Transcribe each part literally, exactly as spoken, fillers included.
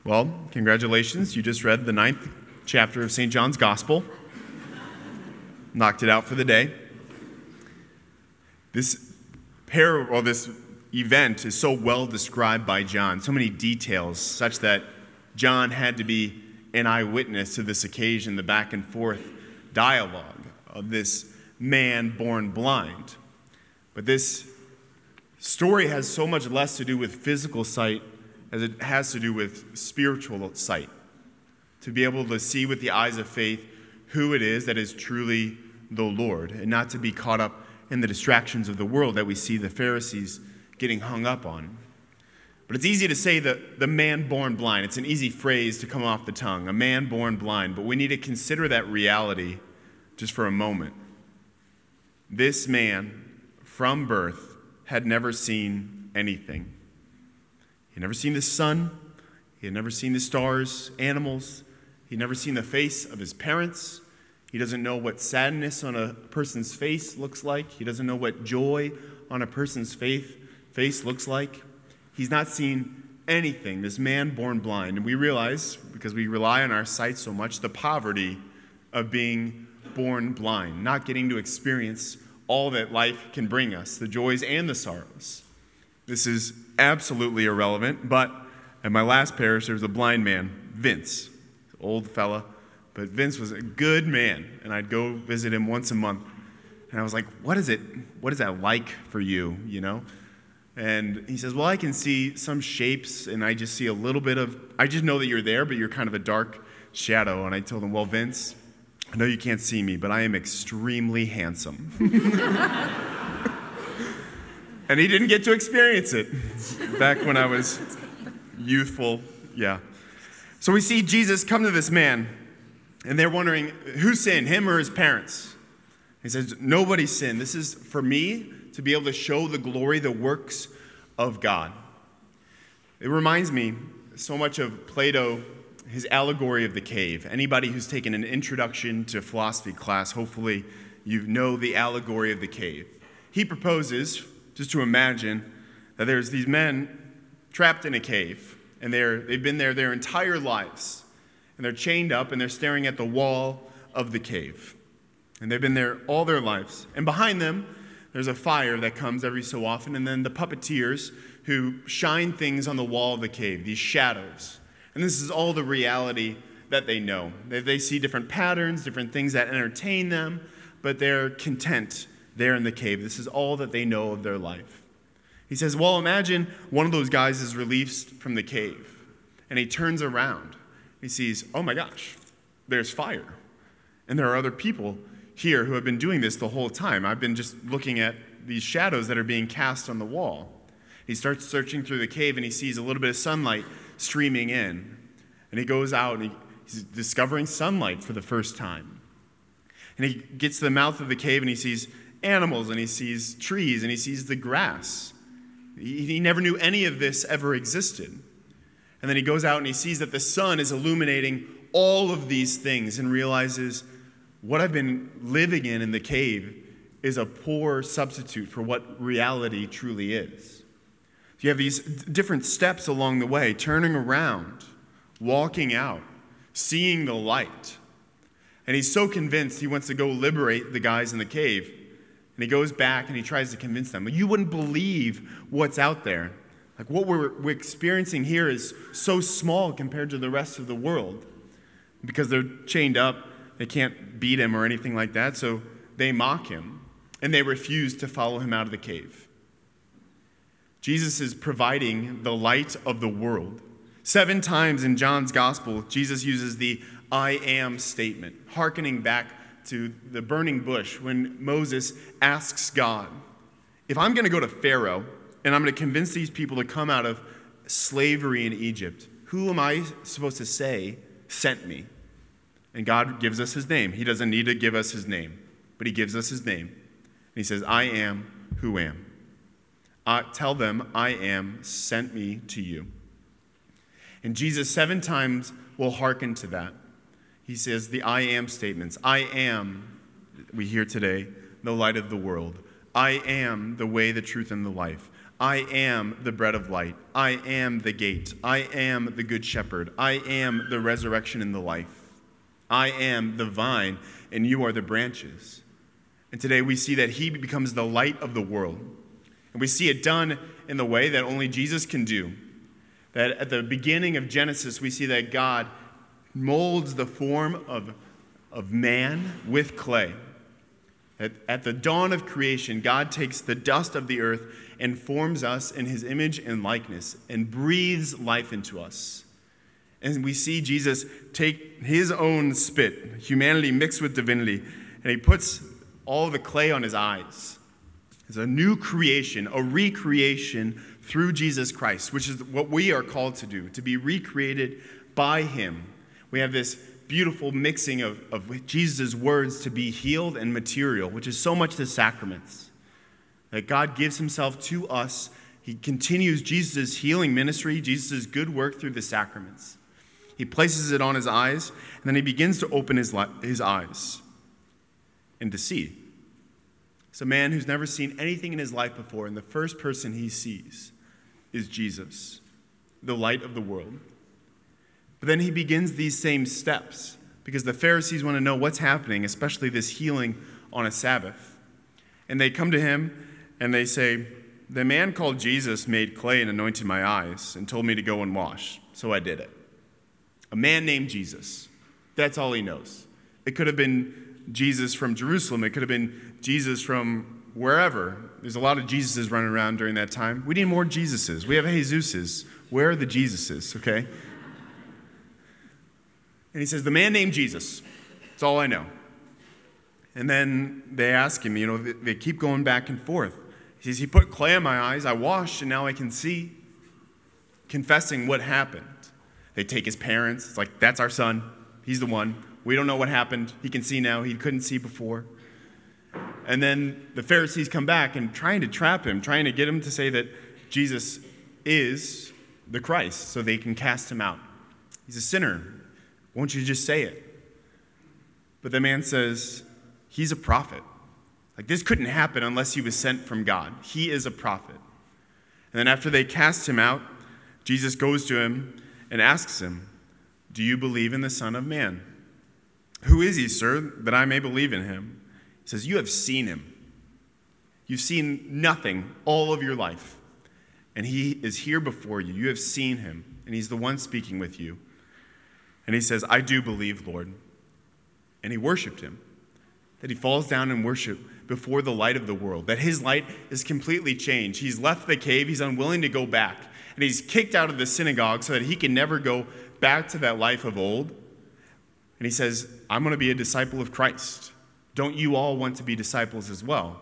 Well, congratulations. You just read the ninth chapter of Saint John's Gospel. Knocked it out for the day. This parable, or this event is so well described by John, so many details, such that John had to be an eyewitness to this occasion, the back and forth dialogue of this man born blind. But this story has so much less to do with physical sight as it has to do with spiritual sight. To be able to see with the eyes of faith who it is that is truly the Lord, and not to be caught up in the distractions of the world that we see the Pharisees getting hung up on. But it's easy to say that the man born blind. It's an easy phrase to come off the tongue, a man born blind. But we need to consider that reality just for a moment. This man, from birth, had never seen anything. He had never seen the sun. He had never seen the stars, animals. He had never seen the face of his parents. He doesn't know what sadness on a person's face looks like. He doesn't know what joy on a person's faith, face looks like. He's not seen anything, this man born blind. And we realize, because we rely on our sight so much, the poverty of being born blind, not getting to experience all that life can bring us, the joys and the sorrows. This is absolutely irrelevant, but at my last parish, there was a blind man, Vince, old fella, but Vince was a good man, and I'd go visit him once a month, and I was like, what is it, what is that like for you, you know? And he says, well, I can see some shapes, and I just see a little bit of, I just know that you're there, but you're kind of a dark shadow. And I told him, well, Vince, I know you can't see me, but I am extremely handsome. And he didn't get to experience it back when I was youthful. Yeah. So we see Jesus come to this man, and they're wondering, who sinned, him or his parents? He says, nobody sinned. This is for me to be able to show the glory, the works of God. It reminds me so much of Plato, his allegory of the cave. Anybody who's taken an introduction to philosophy class, hopefully you know the allegory of the cave. He proposes, just to imagine, that there's these men trapped in a cave, and they're, they've been there their entire lives, and they're chained up, and they're staring at the wall of the cave. And they've been there all their lives. And behind them, there's a fire that comes every so often, and then the puppeteers who shine things on the wall of the cave, these shadows. And this is all the reality that they know. They, they see different patterns, different things that entertain them, but they're content there in the cave. This is all that they know of their life. He says, well, imagine one of those guys is released from the cave, and he turns around. He sees, oh my gosh, there's fire. And there are other people here who have been doing this the whole time. I've been just looking at these shadows that are being cast on the wall. He starts searching through the cave, and he sees a little bit of sunlight streaming in. And he goes out, and he, he's discovering sunlight for the first time. And he gets to the mouth of the cave, and he sees animals, and he sees trees, and he sees the grass. He, he never knew any of this ever existed. And then he goes out, and he sees that the sun is illuminating all of these things, and realizes what I've been living in in the cave is a poor substitute for what reality truly is. You have these different steps along the way, turning around, walking out, seeing the light. And he's so convinced he wants to go liberate the guys in the cave. And he goes back and he tries to convince them. You wouldn't believe what's out there. Like what we're, we're experiencing here is so small compared to the rest of the world. Because they're chained up, they can't beat him or anything like that, so they mock him. And they refuse to follow him out of the cave. Jesus is providing the light of the world. Seven times in John's gospel, Jesus uses the I am statement, hearkening back to the burning bush when Moses asks God, if I'm going to go to Pharaoh and I'm going to convince these people to come out of slavery in Egypt, who am I supposed to say sent me? And God gives us his name. He doesn't need to give us his name, but he gives us his name. And he says, I am who am. Uh, tell them, I am sent me to you. And Jesus seven times will hearken to that. He says the I am statements. I am, we hear today, the light of the world. I am the way, the truth, and the life. I am the bread of light. I am the gate. I am the good shepherd. I am the resurrection and the life. I am the vine, and you are the branches. And today we see that he becomes the light of the world. And we see it done in the way that only Jesus can do. That at the beginning of Genesis, we see that God molds the form of, of man with clay. At, at the dawn of creation, God takes the dust of the earth and forms us in his image and likeness and breathes life into us. And we see Jesus take his own spit, humanity mixed with divinity, and he puts all the clay on his eyes. It's a new creation, a recreation through Jesus Christ, which is what we are called to do, to be recreated by him. We have this beautiful mixing of, of Jesus' words to be healed and material, which is so much the sacraments. That God gives himself to us. He continues Jesus' healing ministry, Jesus' good work through the sacraments. He places it on his eyes, and then he begins to open his, li- his eyes and to see. It's a man who's never seen anything in his life before, and the first person he sees is Jesus, the light of the world. But then he begins these same steps because the Pharisees want to know what's happening, especially this healing on a Sabbath. And they come to him and they say, the man called Jesus made clay and anointed my eyes and told me to go and wash, so I did it. A man named Jesus. That's all he knows. It could have been Jesus from Jerusalem. It could have been Jesus from wherever. There's a lot of Jesuses running around during that time. We need more Jesuses. We have Jesuses. Where are the Jesuses, okay? And he says, the man named Jesus. That's all I know. And then they ask him, you know, they keep going back and forth. He says, he put clay in my eyes, I washed, and now I can see. Confessing what happened. They take his parents. It's like, that's our son. He's the one. We don't know what happened. He can see now. He couldn't see before. And then the Pharisees come back and trying to trap him, trying to get him to say that Jesus is the Christ so they can cast him out. He's a sinner. Won't you just say it? But the man says, he's a prophet. Like, this couldn't happen unless he was sent from God. He is a prophet. And then after they cast him out, Jesus goes to him and asks him, do you believe in the Son of Man? Who is he, sir, that I may believe in him? He says, you have seen him. You've seen nothing all of your life. And he is here before you. You have seen him. And he's the one speaking with you. And he says, I do believe, Lord. And he worshiped him. That he falls down and worship before the light of the world. That his light is completely changed. He's left the cave. He's unwilling to go back. And he's kicked out of the synagogue so that he can never go back to that life of old. And he says, I'm going to be a disciple of Christ. Don't you all want to be disciples as well?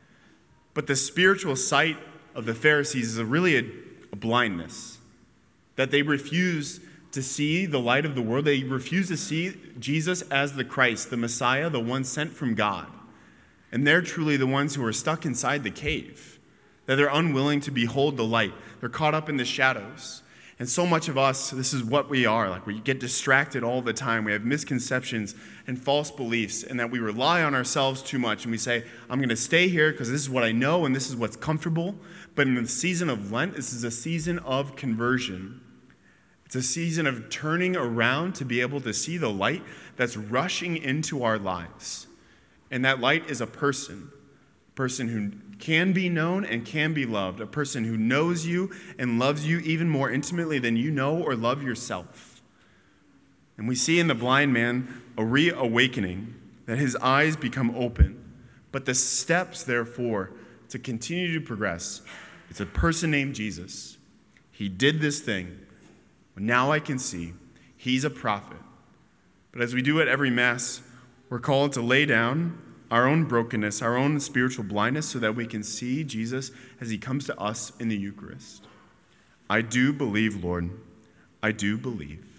But the spiritual sight of the Pharisees is a really a, a blindness. That they refuse to see the light of the world. They refuse to see Jesus as the Christ, the Messiah, the one sent from God. And they're truly the ones who are stuck inside the cave. That they're unwilling to behold the light. They're caught up in the shadows. And so much of us, this is what we are. Like, we get distracted all the time. We have misconceptions and false beliefs, and that we rely on ourselves too much. And we say, I'm going to stay here because this is what I know and this is what's comfortable. But in the season of Lent, this is a season of conversion. It's a season of turning around to be able to see the light that's rushing into our lives. And that light is a person, a person who can be known and can be loved, a person who knows you and loves you even more intimately than you know or love yourself. And we see in the blind man a reawakening, that his eyes become open. But the steps, therefore, to continue to progress, it's a person named Jesus. He did this thing. Now I can see. He's a prophet. But as we do at every Mass, we're called to lay down our own brokenness, our own spiritual blindness, so that we can see Jesus as he comes to us in the Eucharist. I do believe, Lord. I do believe.